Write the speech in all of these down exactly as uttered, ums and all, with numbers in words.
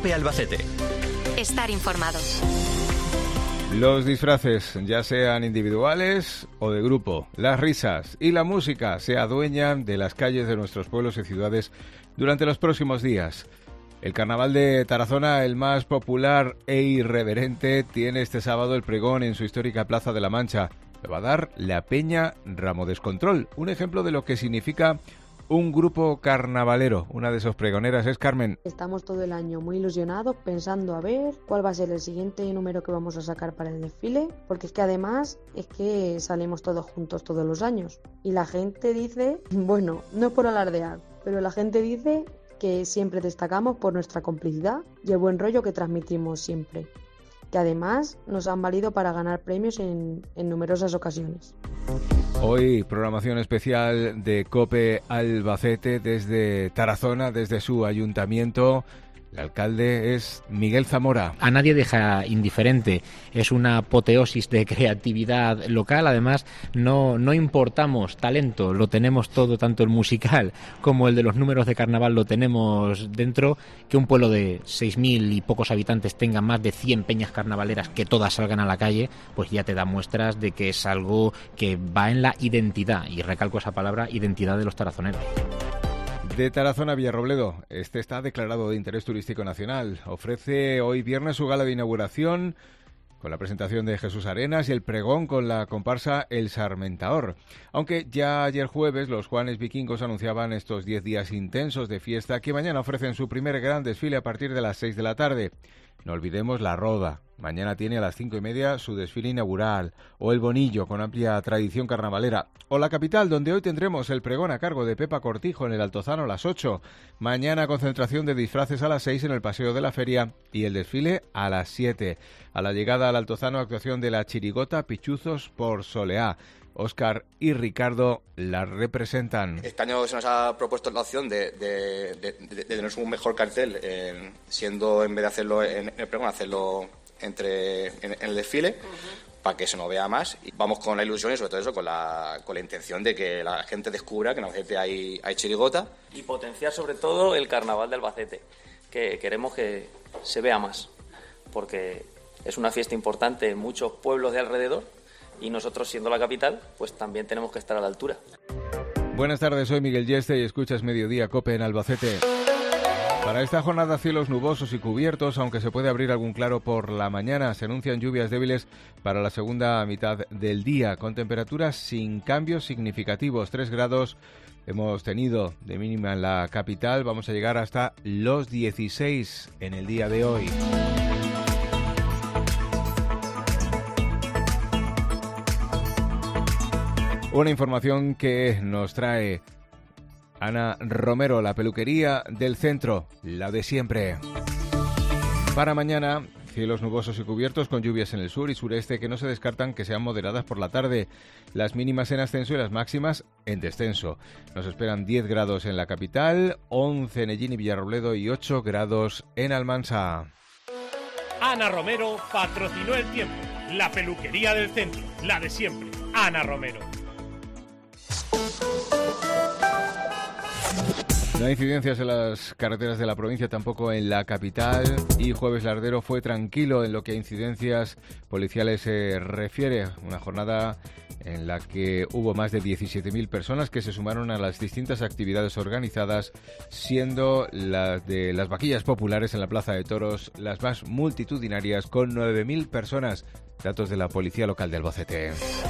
COPE Albacete. Estar informado. Los disfraces, ya sean individuales o de grupo, las risas y la música se adueñan de las calles de nuestros pueblos y ciudades durante los próximos días. El Carnaval de Tarazona, el más popular e irreverente, tiene este sábado el pregón en su histórica Plaza de la Mancha. Le va a dar la Peña Ramo Descontrol, un ejemplo de lo que significa un grupo carnavalero. Una de sus pregoneras es Carmen. Estamos todo el año muy ilusionados pensando a ver cuál va a ser el siguiente número que vamos a sacar para el desfile, porque es que además es que salimos todos juntos todos los años y la gente dice, bueno, no es por alardear, pero la gente dice que siempre destacamos por nuestra complicidad y el buen rollo que transmitimos siempre, que además nos han valido para ganar premios en, en numerosas ocasiones. Hoy, programación especial de COPE Albacete desde Tarazona, desde su ayuntamiento. El alcalde es Miguel Zamora. A nadie deja indiferente. Es una apoteosis de creatividad local. Además, no, no importamos talento. Lo tenemos todo, tanto el musical como el de los números de carnaval lo tenemos dentro. Que un pueblo de seis mil y pocos habitantes tenga más de cien peñas carnavaleras que todas salgan a la calle, pues ya te da muestras de que es algo que va en la identidad. Y recalco esa palabra, identidad de los tarazoneros. De Tarazona a Villarrobledo, este está declarado de interés turístico nacional. Ofrece hoy viernes su gala de inauguración con la presentación de Jesús Arenas y el pregón con la comparsa El Sarmentaor. Aunque ya ayer jueves los Juanes Vikingos anunciaban estos diez días intensos de fiesta que mañana ofrecen su primer gran desfile a partir de las seis de la tarde. No olvidemos la Roda. Mañana tiene a las cinco y media su desfile inaugural, o el Bonillo, con amplia tradición carnavalera, o la capital, donde hoy tendremos el pregón a cargo de Pepa Cortijo en el Altozano a las ocho. Mañana concentración de disfraces a las seis en el Paseo de la Feria y el desfile a las siete. A la llegada al Altozano, actuación de la Chirigota Pichuzos por Soleá. Óscar y Ricardo la representan. Este año se nos ha propuesto la opción de, de, de, de, de tener un mejor cartel, eh, siendo en vez de hacerlo en el pregón, hacerlo entre en, en el desfile, uh-huh, para que se nos vea más. Y vamos con la ilusión y sobre todo eso, con la, con la intención de que la gente descubra que en Albacete hay, hay chirigota. Y potenciar sobre todo el carnaval de Albacete, que queremos que se vea más, porque es una fiesta importante en muchos pueblos de alrededor. Y nosotros, siendo la capital, pues también tenemos que estar a la altura. Buenas tardes, soy Miguel Yeste y escuchas Mediodía COPE en Albacete. Para esta jornada, cielos nubosos y cubiertos, aunque se puede abrir algún claro por la mañana. Se anuncian lluvias débiles para la segunda mitad del día, con temperaturas sin cambios significativos. tres grados hemos tenido de mínima en la capital. Vamos a llegar hasta los dieciséis en el día de hoy. Una información que nos trae Ana Romero, la peluquería del centro, la de siempre. Para mañana, cielos nubosos y cubiertos con lluvias en el sur y sureste que no se descartan que sean moderadas por la tarde. Las mínimas en ascenso y las máximas en descenso. Nos esperan diez grados en la capital, once en Ellín y Villarrobledo y ocho grados en Almansa. Ana Romero patrocinó el tiempo. La peluquería del centro, la de siempre. Ana Romero. No hay incidencias en las carreteras de la provincia, tampoco en la capital, y Jueves Lardero fue tranquilo en lo que a incidencias policiales se refiere. Una jornada en la que hubo más de diecisiete mil personas que se sumaron a las distintas actividades organizadas, siendo las de las vaquillas populares en la Plaza de Toros las más multitudinarias, con nueve mil personas, datos de la Policía Local de Albacete.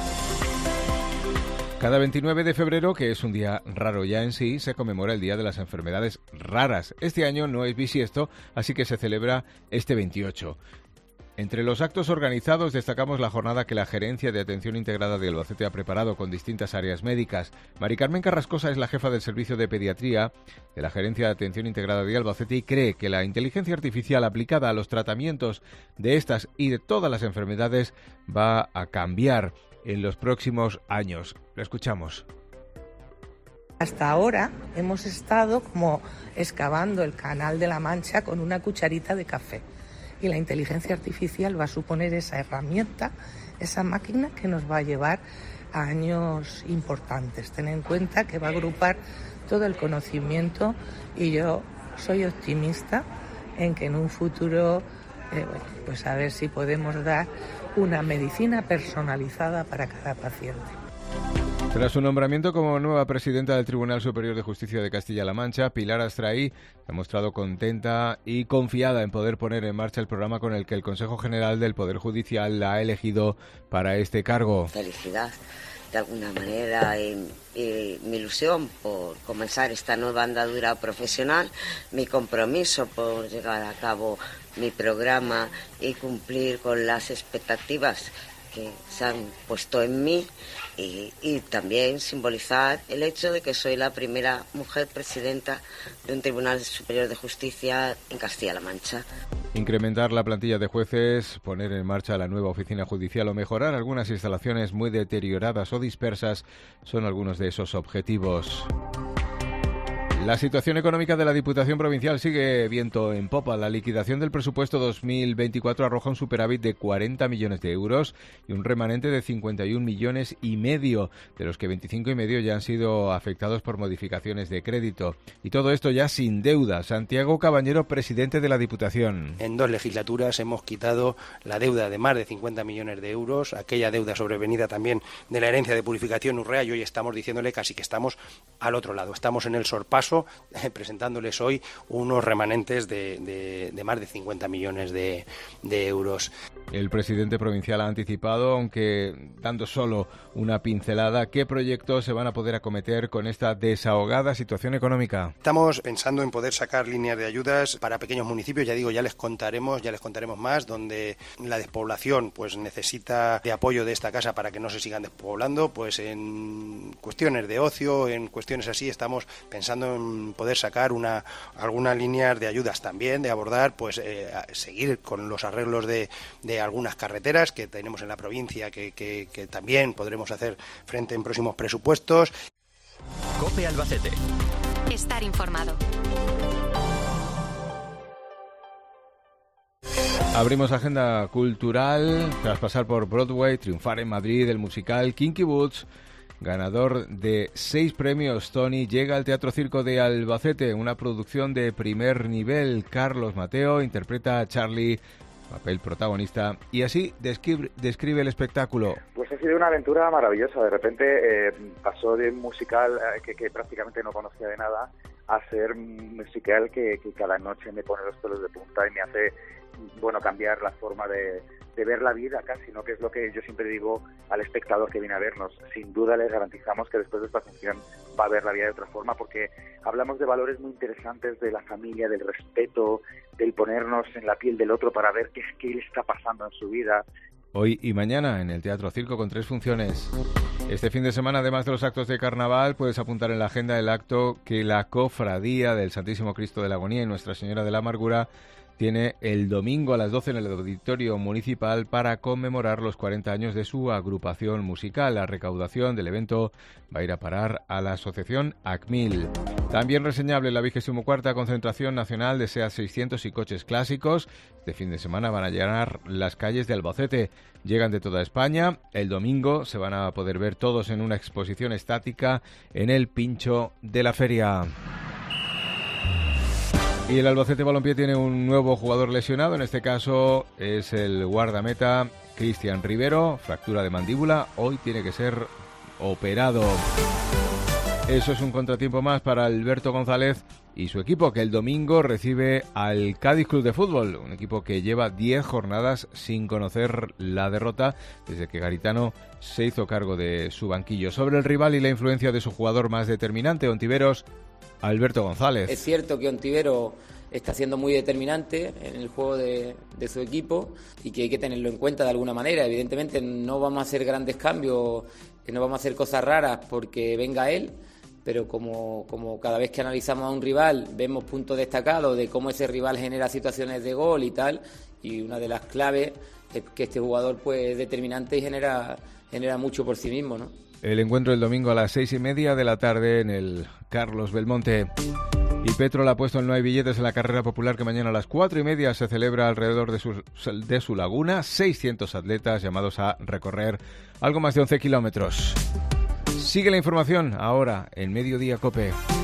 Cada veintinueve de febrero, que es un día raro ya en sí, se conmemora el Día de las Enfermedades Raras. Este año no es bisiesto, así que se celebra este veintiocho. Entre los actos organizados destacamos la jornada que la Gerencia de Atención Integrada de Albacete ha preparado con distintas áreas médicas. Mari Carmen Carrascosa es la jefa del Servicio de Pediatría de la Gerencia de Atención Integrada de Albacete y cree que la inteligencia artificial aplicada a los tratamientos de estas y de todas las enfermedades va a cambiar en los próximos años. Lo escuchamos. Hasta ahora hemos estado como excavando el Canal de la Mancha con una cucharita de café. Y la inteligencia artificial va a suponer esa herramienta, esa máquina que nos va a llevar a años importantes. Ten en cuenta que va a agrupar todo el conocimiento y yo soy optimista en que en un futuro, eh, bueno, pues a ver si podemos dar una medicina personalizada para cada paciente. Tras su nombramiento como nueva presidenta del Tribunal Superior de Justicia de Castilla-La Mancha, Pilar Astraí se ha mostrado contenta y confiada en poder poner en marcha el programa con el que el Consejo General del Poder Judicial la ha elegido para este cargo. Felicidad, de alguna manera, y, y mi ilusión por comenzar esta nueva andadura profesional, mi compromiso por llevar a cabo mi programa y cumplir con las expectativas que se han puesto en mí y, y también simbolizar el hecho de que soy la primera mujer presidenta de un Tribunal Superior de Justicia en Castilla-La Mancha. Incrementar la plantilla de jueces, poner en marcha la nueva oficina judicial o mejorar algunas instalaciones muy deterioradas o dispersas son algunos de esos objetivos. La situación económica de la Diputación Provincial sigue viento en popa. La liquidación del presupuesto dos mil veinticuatro arroja un superávit de cuarenta millones de euros y un remanente de cincuenta y un millones y medio, de los que veinticinco y medio ya han sido afectados por modificaciones de crédito. Y todo esto ya sin deuda. Santiago Cabañero, presidente de la Diputación. En dos legislaturas hemos quitado la deuda de más de cincuenta millones de euros, aquella deuda sobrevenida también de la herencia de Purificación Urrea, y hoy estamos diciéndole casi que estamos al otro lado. Estamos en el sorpaso, presentándoles hoy unos remanentes de, de, de más de cincuenta millones de, de euros. El presidente provincial ha anticipado, aunque dando solo una pincelada, qué proyectos se van a poder acometer con esta desahogada situación económica. Estamos pensando en poder sacar líneas de ayudas para pequeños municipios, ya digo, ya les contaremos, ya les contaremos más, donde la despoblación pues necesita de apoyo de esta casa para que no se sigan despoblando, pues en cuestiones de ocio, en cuestiones así, estamos pensando en poder sacar una algunas líneas de ayudas también, de abordar, pues eh, seguir con los arreglos de, de algunas carreteras que tenemos en la provincia, que, que, que también podremos hacer frente en próximos presupuestos. COPE Albacete. Estar informado. Abrimos agenda cultural tras pasar por Broadway, triunfar en Madrid, el musical Kinky Boots, ganador de seis premios Tony, llega al Teatro Circo de Albacete, una producción de primer nivel. Carlos Mateo interpreta a Charlie, papel protagonista, y así describe, describe el espectáculo. Pues ha sido una aventura maravillosa. De repente eh, pasó de un musical eh, que, que prácticamente no conocía de nada a ser un musical que, que cada noche me pone los pelos de punta y me hace, bueno, cambiar la forma de, de ver la vida casi, ¿no? Que es lo que yo siempre digo al espectador que viene a vernos. Sin duda le garantizamos que después de esta función va a ver la vida de otra forma, porque hablamos de valores muy interesantes de la familia, del respeto, del ponernos en la piel del otro para ver qué es qué le está pasando en su vida. Hoy y mañana en el Teatro Circo con tres funciones. Este fin de semana, además de los actos de carnaval, puedes apuntar en la agenda el acto que la Cofradía del Santísimo Cristo de la Agonía y Nuestra Señora de la Amargura tiene el domingo a las doce en el Auditorio Municipal para conmemorar los cuarenta años de su agrupación musical. La recaudación del evento va a ir a parar a la asociación ACMIL. También reseñable la vigésima cuarta concentración nacional de SEAT seiscientos y coches clásicos. Este fin de semana van a llenar las calles de Albacete. Llegan de toda España. El domingo se van a poder ver todos en una exposición estática en el Pincho de la Feria. Y el Albacete Balompié tiene un nuevo jugador lesionado, en este caso es el guardameta Cristian Rivero, fractura de mandíbula, hoy tiene que ser operado. Eso es un contratiempo más para Alberto González y su equipo, que el domingo recibe al Cádiz Club de Fútbol, un equipo que lleva diez jornadas sin conocer la derrota desde que Garitano se hizo cargo de su banquillo. Sobre el rival y la influencia de su jugador más determinante, Ontiveros, Alberto González. Es cierto que Ontivero está siendo muy determinante en el juego de, de su equipo y que hay que tenerlo en cuenta de alguna manera. Evidentemente no vamos a hacer grandes cambios, no vamos a hacer cosas raras porque venga él, pero como, como cada vez que analizamos a un rival vemos puntos destacados de cómo ese rival genera situaciones de gol y tal, y una de las claves es que este jugador pues es determinante y genera, genera mucho por sí mismo, ¿no? El encuentro el domingo a las seis y media de la tarde en el Carlos Belmonte. Y Petrol ha puesto el no hay billetes en la carrera popular que mañana a las cuatro y media se celebra alrededor de su, de su laguna. seiscientos atletas llamados a recorrer algo más de once kilómetros. Sigue la información ahora en Mediodía COPE.